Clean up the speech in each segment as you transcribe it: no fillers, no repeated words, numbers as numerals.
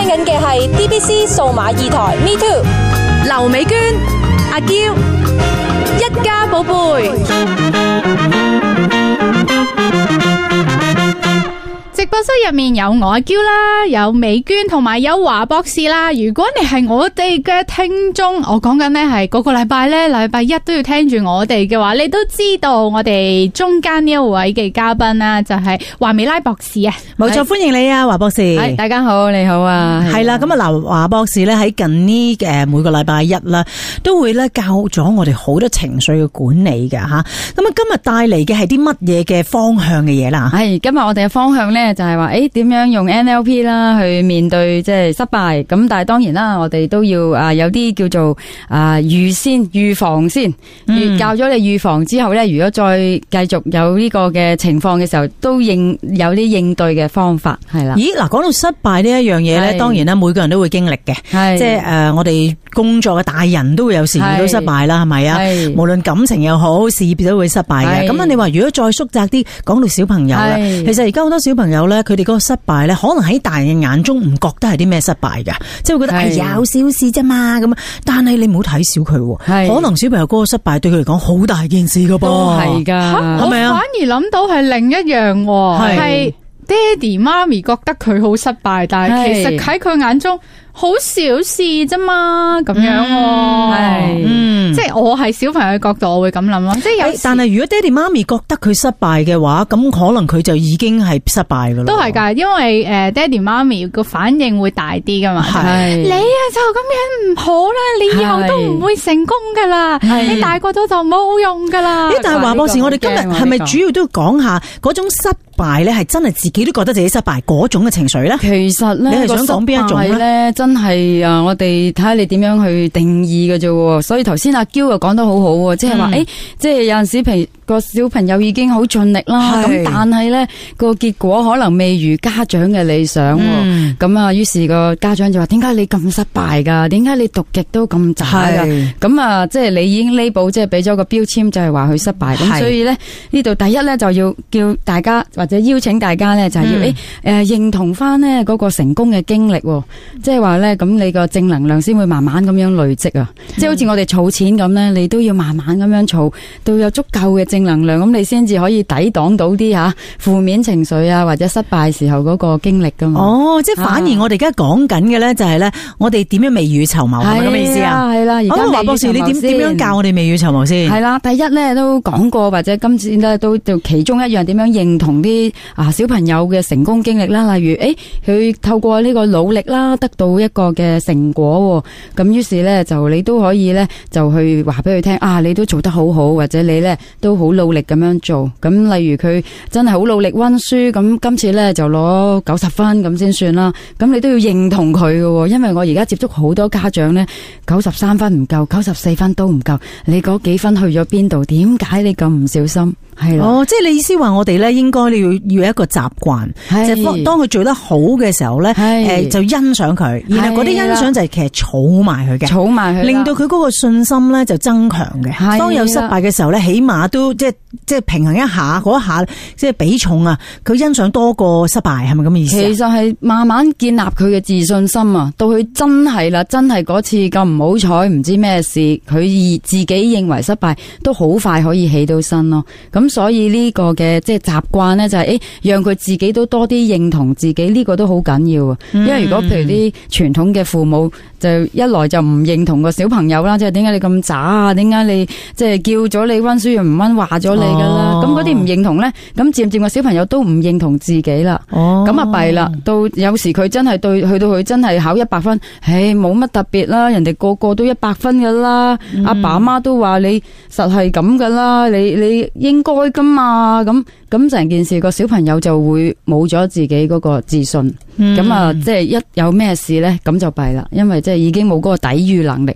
緊嘅係 DBC 數碼2台 Me Too， 劉美娟、阿嬌，一家寶貝。直播室入面有我阿嬌啦，有美娟同埋有華博士啦。如果你係我哋嘅聽眾，我講緊呢係嗰個禮拜咧，禮拜一都要聽住我哋嘅話，你都知道我哋中間呢一位嘅嘉賓啦，就係華美拉博士啊。 冇錯，歡迎你啊，華博士。 係，大家好，你好啊。 係啦，咁啊嗱，華博士咧喺近呢每個禮拜一啦，都會咧教咗我哋好多情緒嘅管理嘅吓。咁啊，今日帶嚟嘅係啲乜嘢嘅方向嘅嘢啦？ 係，今日我哋嘅方向咧就係話，點樣用 NLP 啦去面對即係失敗。咁但係當然啦，我哋都要有啲叫做預防先。教咗你預防之後咧，如果再繼續有呢個嘅情況嘅時候，都有啲應對嘅方法係啦。 咦，嗱，講到失敗呢一樣嘢咧，當然啦，每個人都會經歷嘅。係，即係我哋工作嘅大人都會有時遇到失敗啦，係咪啊？無論感情又好，事業都會失敗嘅。咁啊，你話如果再縮窄啲，講到小朋友啦，其實而家好多小朋友咧，佢哋嗰個失敗咧，可能喺大人嘅眼中唔覺得係啲咩失敗㗎，即係會覺得有小事啫嘛咁。但係你唔好睇小佢，可能小朋友嗰個失敗對佢嚟講好大件事噶噃。 係噶， 我反而諗到係另一樣，係爹哋媽咪覺得佢好失敗，但係其實喺佢眼中好小事啫嘛，咁樣即係我係小朋友嘅角度，我會咁諗咯。即係但係如果爹哋媽咪覺得佢失敗嘅話，咁可能佢就已經係失敗噶啦。 都係噶，因為爹哋媽咪個反應會大啲噶嘛。係你就咁樣唔好啦，你以後都唔會成功噶啦，你大個咗就冇用噶啦。 但係華博士，我哋今日係咪主要都要講下嗰種失敗咧？係真係自己都覺得自己失敗嗰種嘅情緒咧？ 其實咧， 你係想講邊一種咧？ 真係我哋睇下你點樣去定義嘅啫。所以頭先阿嬌又講得好好，即係話即係有陣時個小朋友已經好盡力啦，咁但係咧個結果可能未如家長嘅理想。咁啊，於是個家長就話：點解你咁失敗噶？點解你讀極都咁渣噶？咁啊，即係你已經label，即係俾咗個標籤，就係話佢失敗。咁所以咧呢度第一咧就要叫大家或者邀請大家咧就係要認同翻咧嗰個成功嘅經歷，即係話咧咁你個正能量先會慢慢咁樣累積啊。即係好似我哋儲錢咁咧，你都要慢慢咁樣儲到有足夠嘅正能量，咁你先至可以抵擋到啲負面情緒啊，或者失敗時候嗰個經歷噶嘛。 即係反而我哋而家講緊嘅咧就係咧，我哋點樣未雨綢繆，係咪咁嘅意思啊？ 係啦，而家華博士，你點樣教我哋未雨綢繆先？ 係啦，第一咧都講過，或者今次咧都其中一樣點樣認同啲小朋友嘅成功經歷啦。例如佢透過呢個努力啦，得到一個嘅成果，咁於是咧就你都可以咧就去話俾佢聽你都做得好好，或者你咧都好努力咁樣做。咁例如佢真係好努力溫書，咁今次咧就攞90分咁先算啦。咁你都要認同佢嘅，因為我而家接觸好多家長咧，93分唔夠，94分都唔夠，你嗰幾分去咗邊度？點解你咁唔小心？係啦， 即係你意思話我哋咧應該要一個習慣，即係當佢做得好嘅時候咧，就欣賞佢，然後嗰啲欣賞就係其實儲埋佢嘅，儲埋佢，令到佢嗰個信心咧就增強嘅。當有失敗嘅時候咧，起碼都即係平衡一下嗰一下，即係比重啊，佢欣賞多過失敗，係咪咁嘅意思？ 其實係慢慢建立佢嘅自信心啊，到佢真係嗰次咁唔好彩，唔知咩事，佢自己認為失敗，都好快可以起到身咯。咁所以呢個嘅即係習慣咧，就係讓佢自己都多啲認同自己，呢個都好緊要啊。因為如果譬如啲傳統嘅父母就一來就唔認同個小朋友啦，即係點解你咁渣啊？點解你即係叫咗你溫書又唔溫，話咗你噶啦？咁嗰啲唔認同咧，咁漸漸個小朋友都唔認同自己啦。咁啊弊啦，到有時佢真係去到佢真係考100分，冇乜特別啦，人哋個個都100分噶啦，阿爸阿媽都話你實係咁噶啦，你應該噶嘛，咁成件事個小朋友就會冇咗自己嗰個自信，咁即係一有咩事咧，咁就弊啦，因為即係已經冇嗰個抵禦能力啦。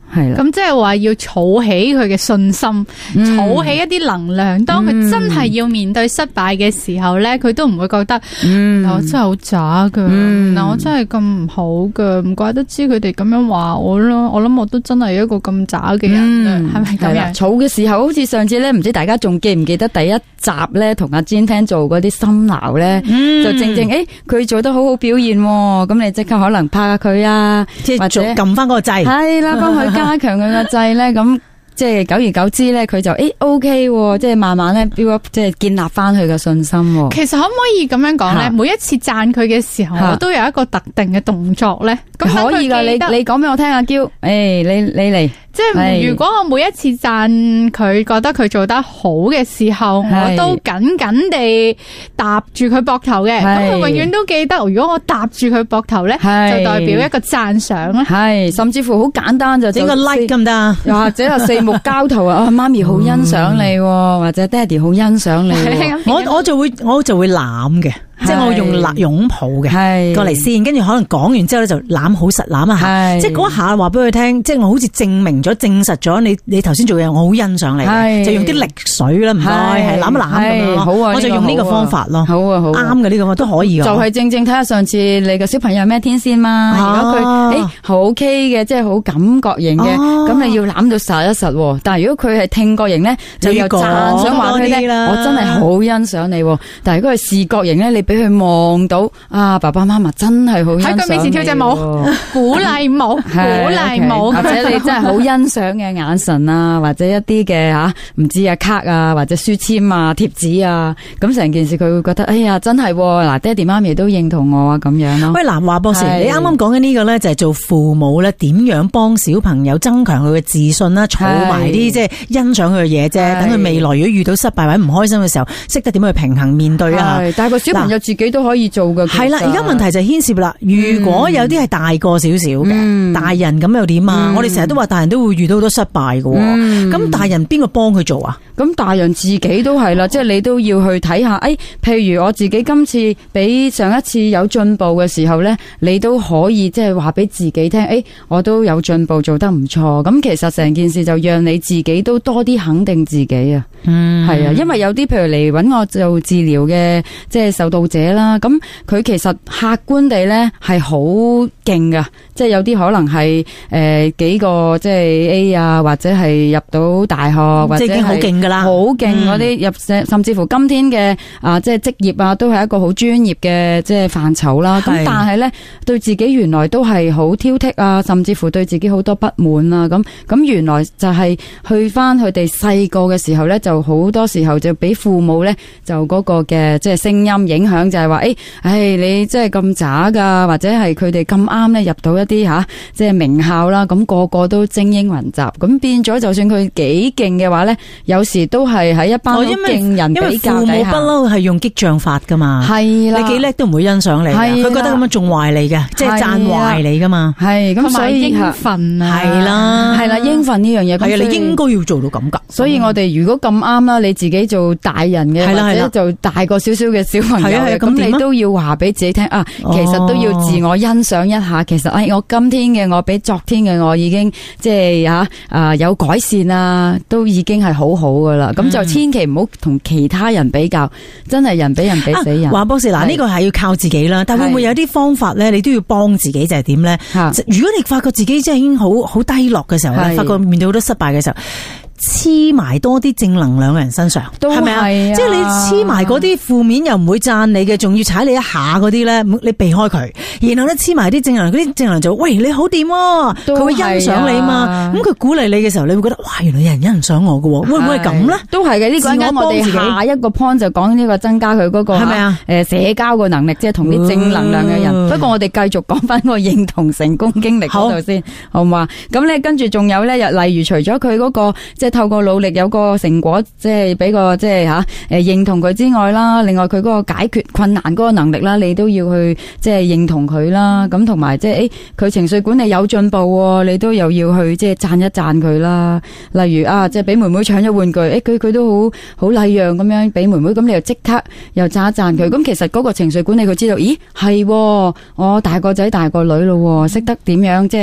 係啦。 咁即係話要儲起佢嘅信心，儲起一啲能量。當佢真係要面對失敗嘅時候咧，佢都唔會覺得，我真係好渣噶，我真係咁唔好噶，唔怪得知佢哋咁樣話我咯。我諗我都真係一個咁渣嘅人，係咪咁樣？ 儲嘅時候，好似上次咧，唔知大家仲記唔記得第一集咧，同阿 Jean Fan 做嗰啲心錨咧，就正佢做得好好表現，咁你即刻可能拍下佢啊，或者撳翻嗰個掣， 係啦，幫佢加強佢個掣咧，咁即係久而久之咧，佢就OK，即係慢慢咧 build up， 即係建立翻佢嘅信心。 其實可唔可以咁樣講咧？每一次讚佢嘅時候，我都有一個特定嘅動作咧。咁可以噶，你講俾我聽，阿嬌，你嚟。 即係如果我每一次讚佢，覺得佢做得好嘅時候，我都緊緊地搭住佢膊頭嘅，咁佢永遠都記得。如果我搭住佢膊頭咧，就代表一個讚賞啦。 係，甚至乎好簡單就整個 like 得唔得？ 又或者係四目交投啊！媽咪好欣賞你，或者爹哋好欣賞你。 我就會攬嘅。即係我用擁抱嘅過嚟先，跟住可能講完之後咧就攬好實攬一下，即係嗰一下話俾佢聽，即係我好似證明咗、證實咗你頭先做嘢，我好欣賞你，就用啲力水啦，唔該，係攬一攬咁樣咯。我就用呢個方法咯。好啊，好啱嘅呢個都可以。就係正睇下上次你嘅小朋友咩天線嘛？如果佢好 OK 嘅，即係好感覺型嘅，咁你要攬到實一實。但係如果佢係聽覺型咧，就要讚賞話佢聽，我真係好欣賞你。但係如果係視覺型咧，你俾佢望到爸爸媽媽真係好欣賞你，喺佢面前跳隻舞， 鼓勵舞，鼓勵舞， 或者你真係好欣賞嘅眼神啊，或者一啲嘅唔知卡啊，或者書籤啊、貼紙啊，咁成件事佢會覺得，哎呀，真係嗱，爹哋媽咪都認同我啊，咁樣咯。喂，嗱，華博士，你啱啱講緊呢個咧，就係做父母咧，點樣幫小朋友增強佢嘅自信啦，儲埋啲即係欣賞佢嘅嘢啫，等佢未來如果遇到失敗或者唔開心嘅時候，識得點去平衡面對啊。但係個小朋友自己都可以做嘅，係啦。而家問題就係牽涉啦。如果有啲係大個少少嘅大人，咁又點啊？我哋成日都話大人都會遇到好多失敗嘅，咁大人邊個幫佢做啊？咁大人自己都係啦，即係你都要去睇下。譬如我自己今次比上一次有進步嘅時候咧，你都可以即係話俾自己聽，我都有進步，做得唔錯。咁其實成件事就讓你自己都多啲肯定自己啊。係啊，因為有啲譬如嚟搵我做治療嘅，即係受到者啦，咁佢其實客觀地咧係好勁噶，即係有啲可能係幾個即係 A 啊，或者係入到大學，或者係即係已經好勁噶啦，好勁嗰啲入，甚至乎今天嘅即係職業啊，都係一個好專業嘅即係範疇啦。咁但係咧對自己原來都係好挑剔啊，甚至乎對自己好多不滿啊。咁原來就係去翻佢哋細個嘅時候咧，就好多時候就俾父母咧就嗰個嘅即係聲音影響，就係話你即係咁渣噶，或者係佢哋咁啱咧入到一啲即係名校啦，咁個個都精英雲集，咁變咗就算佢幾勁嘅話咧，有時都係喺一班勁人比較底下。因為父母不嬲係用激將法噶嘛，係啦，你幾叻都唔會欣賞你，佢覺得咁樣仲壞你嘅，即係讚壞你噶嘛，係咁所以應份啊，係啦，應份呢樣嘢，係啊，你應該要做到咁噶。所以我哋如果咁啱啦，你自己做大人嘅，或者做大個少少嘅小朋友嘅，咁你都要話俾自己聽其實都要自我欣賞一下。其實我今天嘅我比昨天嘅我已經即係有改善啦，都已經係好好噶啦。咁就千祈唔好同其他人比較，真係人比人比死人。華博士，嗱，呢個係要靠自己啦，但會唔會有啲方法咧？你都要幫自己，就係點咧？如果你發覺自己真係已經好低落嘅時候咧，發覺面對好多失敗嘅時候，黐埋多啲正能量嘅人身上，係咪啊？即係你黐埋嗰啲負面又唔會讚你嘅，仲要踩你一下嗰啲咧，你避開佢。然後咧黐埋啲正能量，嗰啲正能量就喂，你好掂，佢會欣賞你嘛。咁佢鼓勵你嘅時候，你會覺得哇，原來有人欣賞我嘅，會唔會係咁咧？都係嘅。呢個啱我哋下一個 point 就講呢個增加佢嗰個係咪啊？社交嘅能力，即係同啲正能量嘅人。不過我哋繼續講翻個認同成功經歷嗰度先，好嘛？咁咧跟住仲有咧，例如除咗佢嗰個即係透過努力有個成果，即係俾個即係認同佢之外啦，另外佢嗰個解決困難嗰個能力啦，你都要去即係認同佢啦。咁同埋即係佢情緒管理有進步，你都又要去即係讚一讚佢啦。例如即係俾妹妹搶咗玩具，佢都好禮讓咁樣俾妹妹，咁你又即刻又讚一讚佢。咁其實嗰個情緒管理佢知道，咦係我大個仔大個女咯，識得點樣即係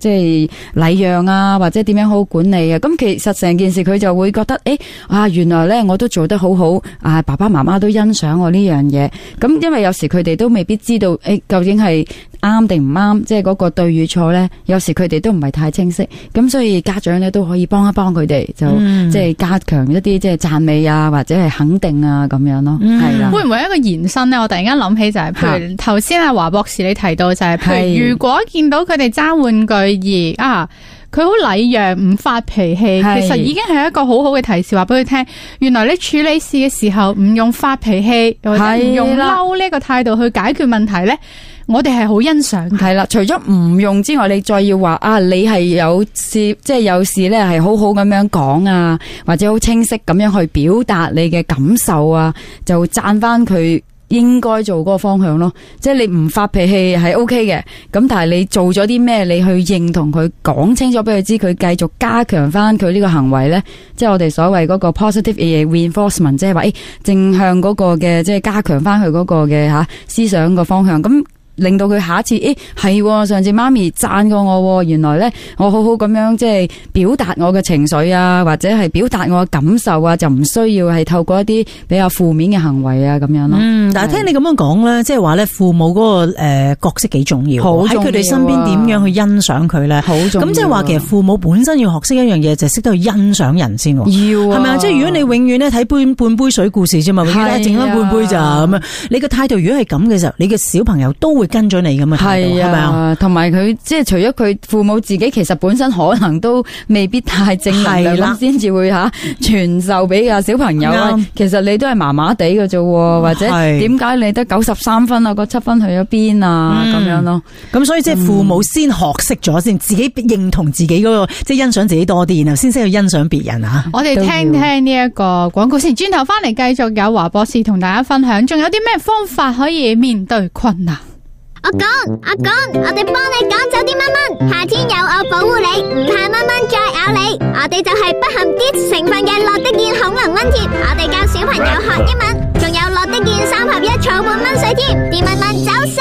即係禮讓啊，或者點樣好好管理啊。咁其實成件事佢就會覺得原來咧我都做得好好啊，爸爸媽媽都欣賞我呢樣嘢。咁因為有時佢哋都未必知道究竟係啱定唔啱，即係嗰個對與錯咧，有時佢哋都唔係太清晰。咁所以家長咧都可以幫一幫佢哋，就即係加強一啲即係讚美啊，或者係肯定啊咁樣咯。係啦， 會唔會一個延伸咧？我突然間諗起就係，譬如頭先阿華博士你提到就係，譬如如果見到佢哋爭玩具佢好禮讓唔發脾氣，其實已經係一個好好嘅提示，話俾佢聽，原來你處理事嘅時候唔用發脾氣或者唔用嬲呢個態度去解決問題咧，我哋係好欣賞嘅。係啦， 除咗唔用之外，你再要話你係有事，即係有事咧係好好咁樣講啊，或者好清晰咁樣去表達你嘅感受啊，就讚翻佢應該做嗰個方向咯。即係你唔發脾氣係 OK 嘅，咁但係你做咗啲咩，你去認同佢，講清楚俾佢知，佢繼續加強翻佢呢個行為咧，即係我哋所謂嗰個 positive reinforcement， 即係話正向嗰個嘅，即係加強翻佢嗰個嘅思想個方向。咁令到佢下一次係上次媽咪讚過我，原來咧我好好咁樣即係表達我嘅情緒啊，或者係表達我嘅感受啊，就唔需要係透過一啲比較負面嘅行為啊咁樣咯。 但係聽你咁樣講咧，即係話咧父母嗰個角色幾重要，喺佢哋身邊點樣去欣賞佢咧，好重要。咁即係話其實父母本身要學識一樣嘢，就係識得去欣賞人先。要係咪啊？即係如果你永遠咧睇半杯水故事啫嘛，永遠淨翻半杯咋咁樣，你個態度如果係咁嘅時候，你嘅小朋友都會跟咗你咁嘅態度，係咪啊？ 同埋佢即係除咗佢父母自己，其實本身可能都未必太正能量咁，先至會傳授俾個小朋友。其實你都係麻麻地嘅啫，或者點解你得93分啊？個7分去咗邊啊？咁樣咯。咁所以即係父母先學識咗先，自己認同自己嗰個，即係欣賞自己多啲，然後先識去欣賞別人啊。 我哋聽聽呢一個廣告先，轉頭翻嚟繼續有華博士同大家分享，仲有啲咩方法可以面對困難？ 阿公，我哋幫你趕走啲蚊蚊，夏天有我保護你，唔怕蚊蚊再咬你。我哋就係不含啲成分嘅樂的健恐龍蚊貼，我哋教小朋友學英文，仲有樂的健3合1草本蚊水貼，啲蚊蚊走晒。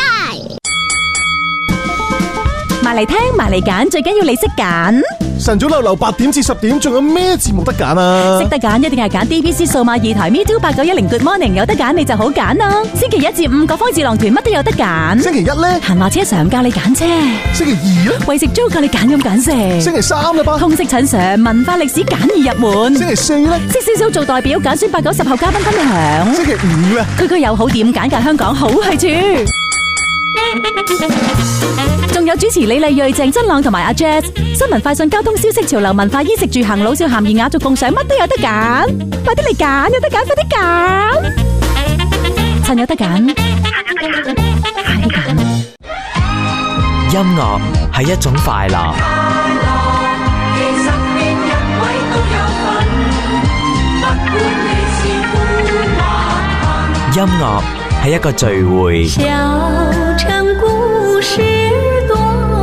埋嚟聽，埋嚟揀，最緊要你識揀。 晨早流流8點至10點，仲有咩節目得揀啊？ 識得揀一定係揀 DBC 數碼2台 Me Too 8910 Good Morning， 有得揀你就好揀啦。星期1至5各方智囊團乜都有得揀。 星期1咧， 閒話車上教你揀車。 星期2咧， 為食粥教你揀飲揀食。 星期3啦吧， 通識診上文化歷史簡易入門。 星期4咧， 識少少做代表揀選8、9、10後嘉賓分享。 星期5咧， 區區有好店簡介香港好去處。仲有主持李麗蕊、鄭真朗同埋阿 Jazz， 新聞快訊、交通消息、潮流文化、衣食住行、老少咸宜雅俗共賞，乜都有得揀，快啲嚟揀，有得揀，快啲揀，趁有得揀，快啲揀。 音樂係一種快樂，其實連人位都有份，不管你是富或貧。音樂係一個聚會。 小城故事多，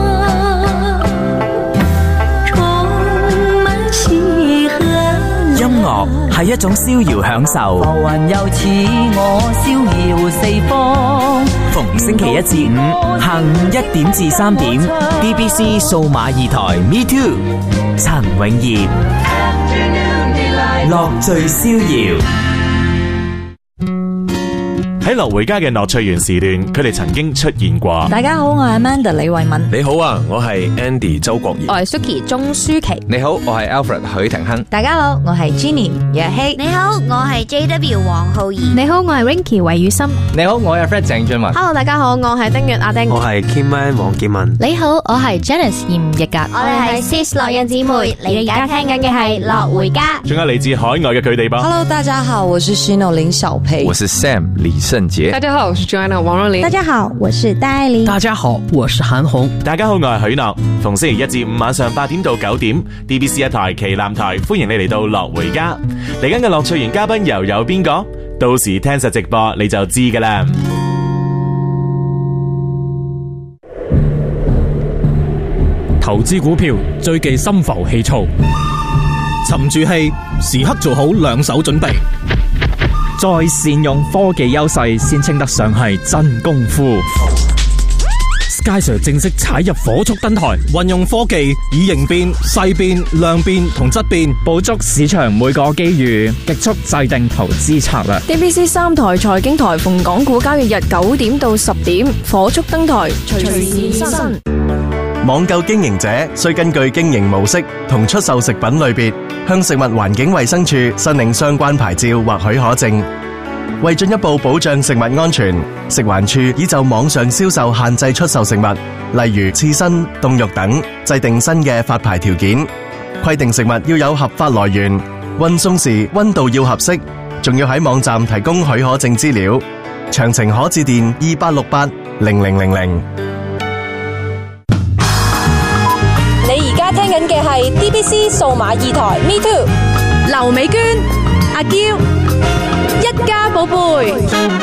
充滿喜和。 音樂係一種逍遙享受。 浮雲又似我逍遙四方。 逢星期1至5下午1點至3點 ，DBC 數碼2台 Me Too， 陳永業，樂聚逍遙。 喺樂回家嘅樂趣園時段，佢哋曾經出現過。 大家好，我係 Amanda 李慧敏。 你好啊，我係 Andy 周國賢。 我係 Suki 鍾舒淇。 你好，我係 Alfred 許廷鏗。 大家好，我係 Jenny 若希。 你好，我係 JW 黃浩然。 你好，我係 Winky 韋宇森。 你好，我係 Fred 鄭俊文。 Hello， 大家好，我係丁月阿丁。 我係 Kimman 黃建文。 你好，我係 Janice 嚴奕格。 我哋係 Sis 樂印姊妹，你而家聽緊嘅係樂回家。 仲有嚟自海外嘅佢哋吧。 Hello， 大家好，我是 Shino 林小培。 我是 Sam 李聖傑。 大家好，我是 Joanna 王若琳。 大家好，我是戴愛玲。 大家好，我是韓紅。 大家好，我係許諾。逢星期1至5晚上8點到9點 ，DBC 1台旗艦台，歡迎你嚟到樂回家。嚟緊嘅樂趣園嘉賓又有邊個？到時聽實直播你就知㗎啦。 投資股票最忌心浮氣躁，沉住氣，時刻做好兩手準備，再善用科技優勢，先稱得上係真功夫。 佳 Sir 正式踩入火速登台，運用科技以形變、勢變、量變同質變， 捕捉市場每個機遇，極速制定投資策略。 DBC 3台財經台逢港股交易日9點到10點，火速登台，隨時現身。 網購經營者須根據經營模式同出售食品類別，向食物環境衛生署申領相關牌照或許可證。為進一步保障食物安全，食環署已就網上銷售限制出售食物，例如刺身、凍肉等，制定新嘅發牌條件，規定食物要有合法來源，運送時溫度要合適，仲要喺網站提供許可證資料。詳情可致電28680000。 你而家聽緊嘅係 DBC 數碼2台 Me Too， 劉美娟、阿嬌，一家寶貝。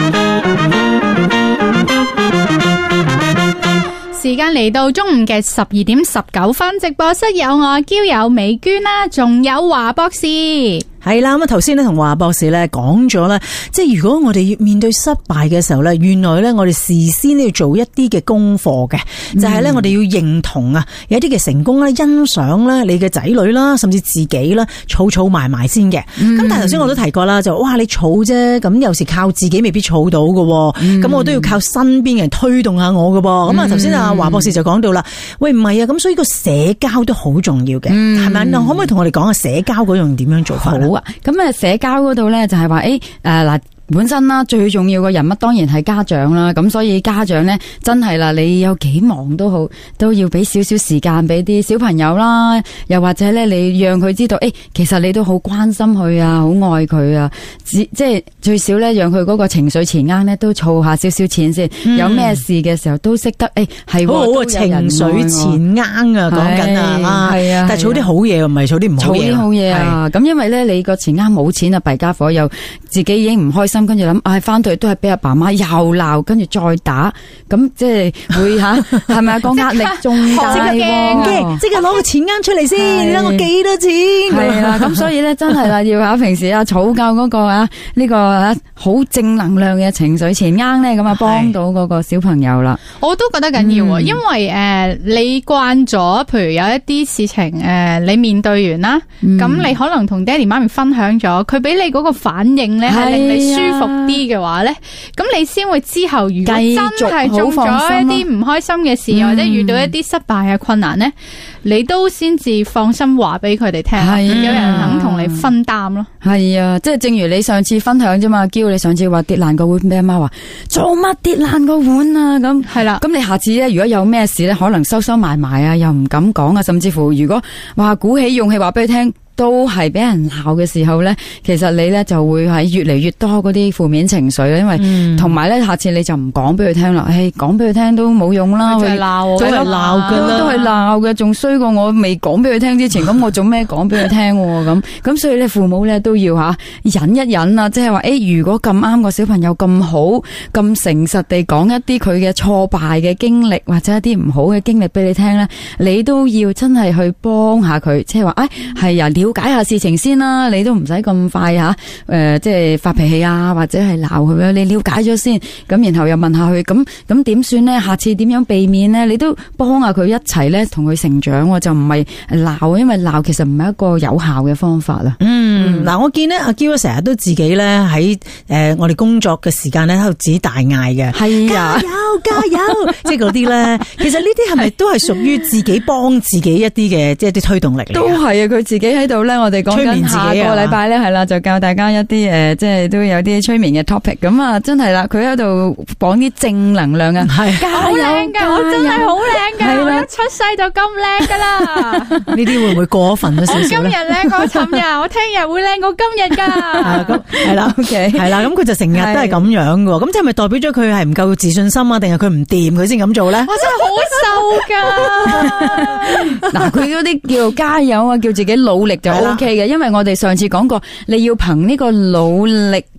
時間嚟到中午嘅12點19分，直播室有我嬌有美娟啦，仲有華博士。 係啦，咁啊頭先咧同華博士咧講咗咧，即係如果我哋要面對失敗嘅時候咧，原來咧我哋事先都要做一啲嘅功課嘅，就係咧我哋要認同啊，有一啲嘅成功咧，欣賞咧你嘅仔女啦，甚至自己啦，儲埋埋先嘅。咁但係頭先我都提過啦，就哇你儲啫，咁有時靠自己未必儲到嘅，咁我都要靠身邊嘅人推動下我嘅噃。咁啊頭先啊華博士就講到啦，喂唔係啊，咁所以個社交都好重要嘅，係咪？可唔可以同我哋講下社交嗰樣點樣做法？ 好啊，咁啊社交嗰度咧就係話嗱。本身啦，最重要嘅人物當然係家長啦，咁所以家長咧真係啦，你有幾忙都好，都要俾少少時間俾啲小朋友啦，又或者咧你讓佢知道，其實你都好關心佢啊，好愛佢啊，即係最少咧讓佢嗰個情緒錢罌咧都儲下少少錢先，有咩事嘅時候都識得係好好嘅情緒錢罌啊，講緊啊，係啊，但係儲啲好嘢唔係儲啲唔好嘢， 儲啲好嘢啊，咁因為咧你個錢罌冇錢啊，弊家伙又自己已經唔開心。跟住諗，翻到去都係俾阿爸媽又鬧，跟住再打，咁即係會吓，係咪啊？個壓力仲大喎， 即刻攞個錢罌出嚟先，你睇我幾多錢？ 係啦，咁所以咧真係啦，要喺平時儲夠嗰個呢個好正能量嘅情緒錢罌咧，咁啊幫到嗰個小朋友啦。 我都覺得緊要，因為你慣咗，譬如有一啲事情你面對完啦，咁你可能同爹哋媽咪分享咗，佢俾你嗰個反應咧係令你舒服啲嘅話咧，咁你先會之後如果真係中咗一啲唔開心嘅事，或者遇到一啲失敗嘅困難咧，你都先至放心話俾佢哋聽，有人肯同你分擔咯。 係啊，即係正如你上次分享啫嘛，嬌你上次話跌爛個碗，俾阿媽話做乜跌爛個碗啊？咁係啦，咁你下次咧如果有咩事咧，可能收埋啊，又唔敢講啊，甚至乎如果話鼓起勇氣話俾佢聽，都係俾人鬧嘅時候咧，其實你咧就會係越嚟越多嗰啲負面情緒，因為同埋咧，下次你就唔講俾佢聽啦。講俾佢聽都冇用啦， 佢就係鬧， 都係鬧噶啦，都係鬧嘅，仲衰過我未講俾佢聽之前。咁我做咩講俾佢聽？咁所以咧，父母咧都要忍一忍啊，即係話如果咁啱個小朋友咁好，咁誠實地講一啲佢嘅挫敗嘅經歷或者一啲唔好嘅經歷俾你聽咧，你都要真係去幫下佢，即係話係啊。了解下事情先啦，你都唔使咁快即係發脾氣啊，或者係鬧佢啊。你了解咗先，咁然後又問下佢，咁點算呢？下次點樣避免呢？你都幫下佢一齊咧，同佢成長，就唔係鬧，因為鬧其實唔係一個有效嘅方法啦。 嗱，我見呢阿嬌成日都自己咧喺我哋工作嘅時間咧喺度自己大嗌嘅，係啊，加油，即係嗰啲咧。其實呢啲係咪都係屬於自己幫自己一啲嘅，即係啲推動力嚟？ 都係啊，佢自己喺度咧，我哋講緊下個禮拜咧，係啦，就教大家一啲即係都有啲催眠嘅 topic。咁啊，真係啦，佢喺度講啲正能量啊，係好靚噶，我真係好靚噶，我一出世就咁靚噶啦。 呢啲會唔會過分咗少少咧？ 今日靚過尋日，我聽日會靚過今日噶。 咁係啦 ，OK， 係啦，咁佢就成日都係咁樣噶。咁即係咪代表咗佢係唔夠自信心啊？定係佢唔掂佢先咁做咧？ 我真係好瘦噶。 嗱，佢嗰啲叫加油啊，叫自己努力就 OK 嘅，因為我哋上次講過，你要憑呢個努力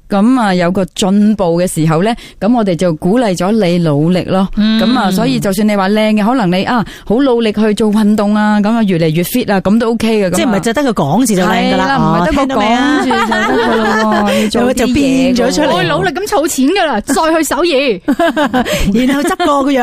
咁啊有個進步嘅時候咧，咁我哋就鼓勵咗你努力咯。咁啊，所以就算你話靚嘅，可能你好努力去做運動啊，咁啊越嚟越 fit 啊，咁都 OK 嘅。 即係唔係就得個講字就靚噶啦， 唔係得個講字就得噶咯， 就變咗出嚟。 我會努力咁儲錢噶啦，再去首爾， 然後執過個樣。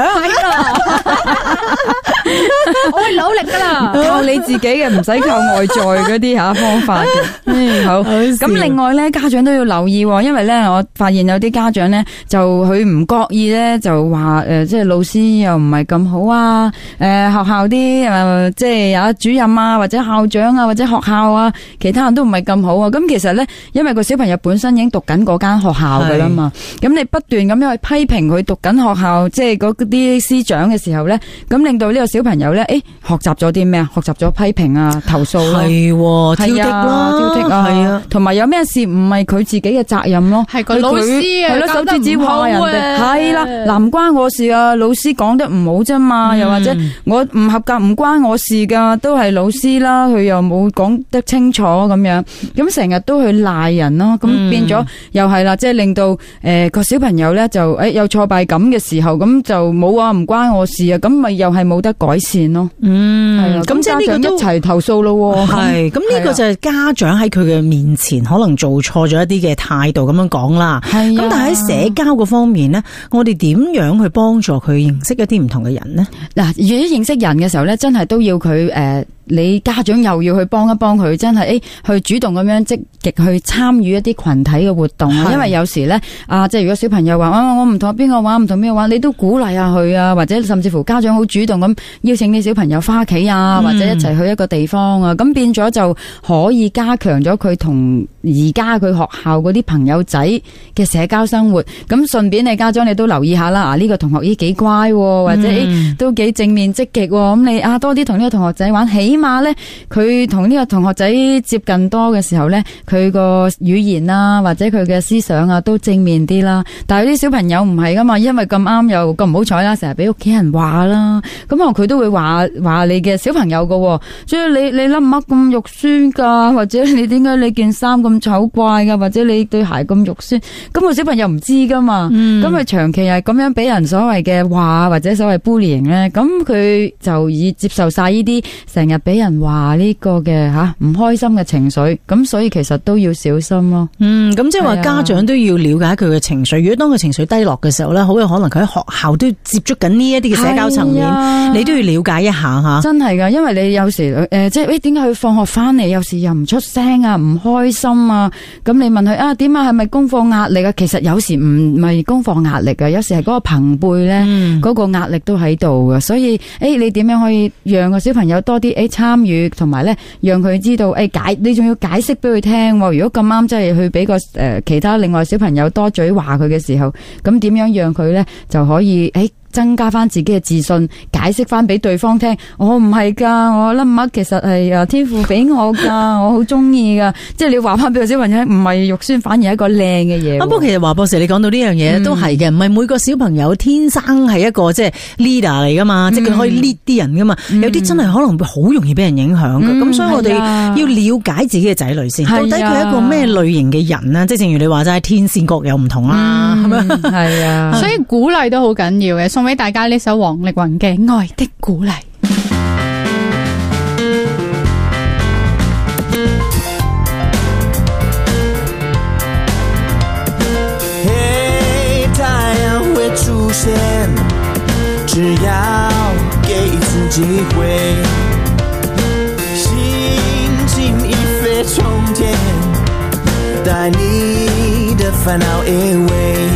我會努力噶啦， 靠你自己嘅，唔使靠外在嗰啲方法嘅。好，咁另外咧，家長都要留意，因為咧，我發現有啲家長咧，就佢唔覺意咧，就話即係老師又唔係咁好啊，學校啲即係有主任啊，或者校長啊，或者學校啊，其他人都唔係咁好啊。咁其實咧，因為個小朋友本身已經讀緊嗰間學校噶啦嘛，咁你不斷咁樣去批評佢讀緊學校，即係嗰啲師長嘅時候咧，咁令到呢個小朋友咧，學習咗啲咩啊？學習咗批評啊、投訴咯， 係挑剔咯， 挑剔啊，係啊，同埋有咩事唔係佢自己嘅責任咯， 係個老師啊， 係咯，手指指話人哋，係啦，嗱唔關我事啊，老師講得唔好啫嘛，又或者我唔合格唔關我事噶，都係老師啦，佢又冇講得清楚咁樣，咁成日都去賴人咯，咁變咗又係啦，即係令到個小朋友咧就有挫敗感嘅時候，咁就冇啊，唔關我事啊，咁咪又係冇得改善咯。係啊，咁即係呢個都一齊投訴咯。 係，咁呢個就係家長喺佢嘅面前可能做錯咗一啲嘅態度咁樣講啦。係，咁但係喺社交嗰方面咧，我哋點樣去幫助佢認識一啲唔同嘅人咧？ 嗱，如果認識人嘅時候咧，真係都要佢你家長又要去幫一幫佢，真係去主動咁樣積極去參與一啲群體嘅活動啊！因為有時咧即係如果小朋友話我唔同邊個玩，唔同邊個玩，你都鼓勵下佢啊，或者甚至乎家長好主動咁邀請啲小朋友翻屋企啊，或者一齊去一個地方啊，咁變咗就可以加強咗佢同而家佢學校嗰啲朋友仔嘅社交生活。咁順便你家長你都留意下啦，呢個同學幾乖，或者都幾正面積極，咁你多啲同呢個同學仔玩，起碼咧佢同呢個同學仔接近多嘅時候咧，佢個語言啊或者佢嘅思想啊都正面啲啦。但係啲小朋友唔係噶嘛，因為咁啱又咁唔好彩啦，成日俾屋企人話啦，咁佢都會話你嘅小朋友噶，所以你甩乜咁肉酸噶，或者你點解你件衫咁醜怪噶，或者你對鞋咁肉酸，咁個小朋友唔知噶嘛，咁佢長期係咁樣俾人所謂嘅話或者所謂 bullying 咧，咁佢就已接受晒呢啲成日俾人話呢個嘅唔開心嘅情緒，咁所以其實都要小心咯。 咁即係話家長都要了解佢嘅情緒。如果當佢情緒低落嘅時候咧，好有可能佢喺學校都接觸緊呢一啲嘅社交層面，你都要了解一下吓。 真係噶，因為你有時即係點解佢放學翻嚟有時又唔出聲啊，唔開心啊，咁你問佢點啊，係咪功課壓力啊？其實有時唔係功課壓力啊，有時係嗰個朋輩咧，嗰個壓力都喺度噶。所以你點樣可以讓個小朋友多啲參與，同埋咧讓佢知道你仲要解釋俾佢聽。如果咁啱即係去俾個其他另外小朋友多嘴話佢嘅時候，咁點樣讓佢咧就可以增加翻自己嘅自信，解釋翻俾對方聽。我唔係噶，我甩乜其實係天父俾我噶，我好中意噶。即係你話翻俾個小朋友，唔係肉酸，反而係一個靚嘅嘢。 不過其實華博士你講到呢樣嘢都係嘅，唔係每個小朋友天生係一個即係 leader 嚟噶嘛，即係佢可以 lead 啲人噶嘛。有啲真係可能會好容易俾人影響嘅。咁所以我哋要了解自己嘅仔女先，到底佢係一個咩類型嘅人啊？即係正如你話齋，天線各有唔同啦，係咪？ 係啊， 所以鼓勵都好緊要嘅。送俾大家呢首王力宏嘅《愛的鼓勵》。 嘿，太陽會出現，只要給一次機會，心情一飛沖天，帶你的煩惱 away。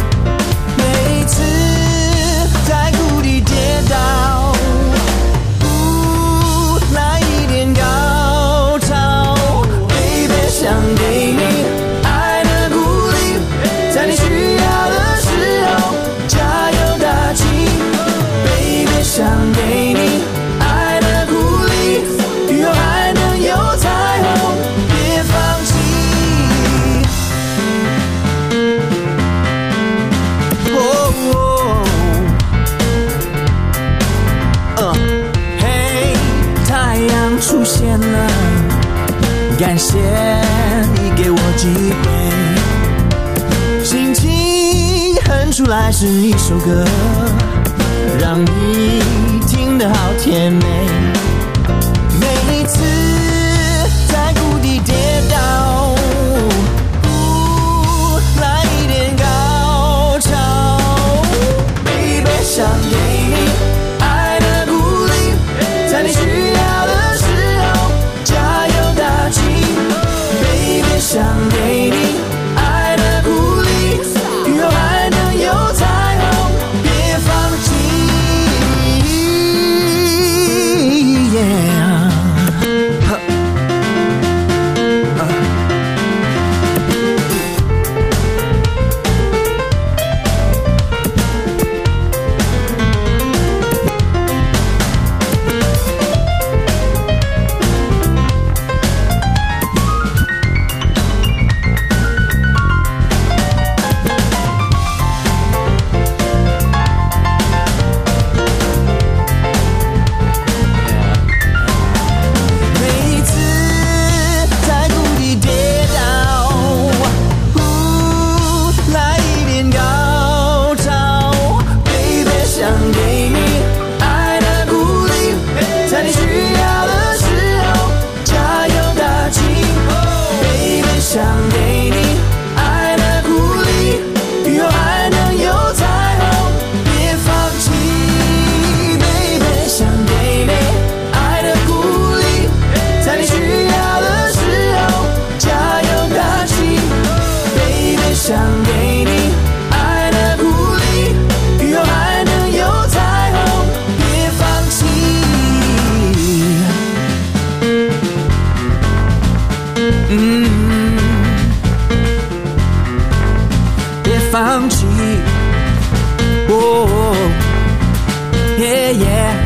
想給你愛的鼓勵，在你需要的時候加油打氣。Baby， 想給你愛的鼓勵，雨後還能有彩虹，別放棄。嘿，太陽出現了，感謝你給我機會， 轻轻哼出来是一首歌，让你听得好甜美。每一次在谷底跌倒，来一点高潮。Baby， 想给你爱的鼓励，在你需要的时候加油打气。Baby， 想给你爱的鼓励，雨后还能有彩虹，别放弃。Yeah。别放弃，哦，yeah yeah。